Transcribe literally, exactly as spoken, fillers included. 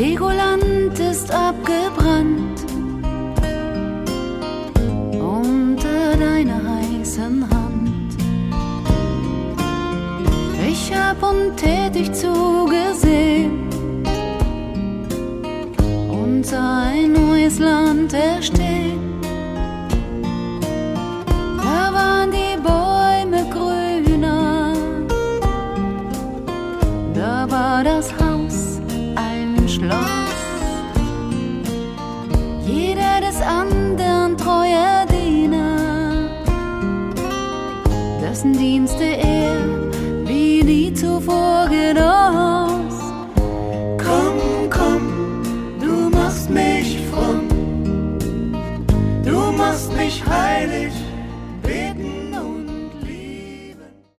Legoland ist abgebrannt unter deiner heißen Hand. Ich hab untätig zugesehen und sah ein neues Land erstehen. Da waren die Bäume grüner, da war das Haus ein Schloss.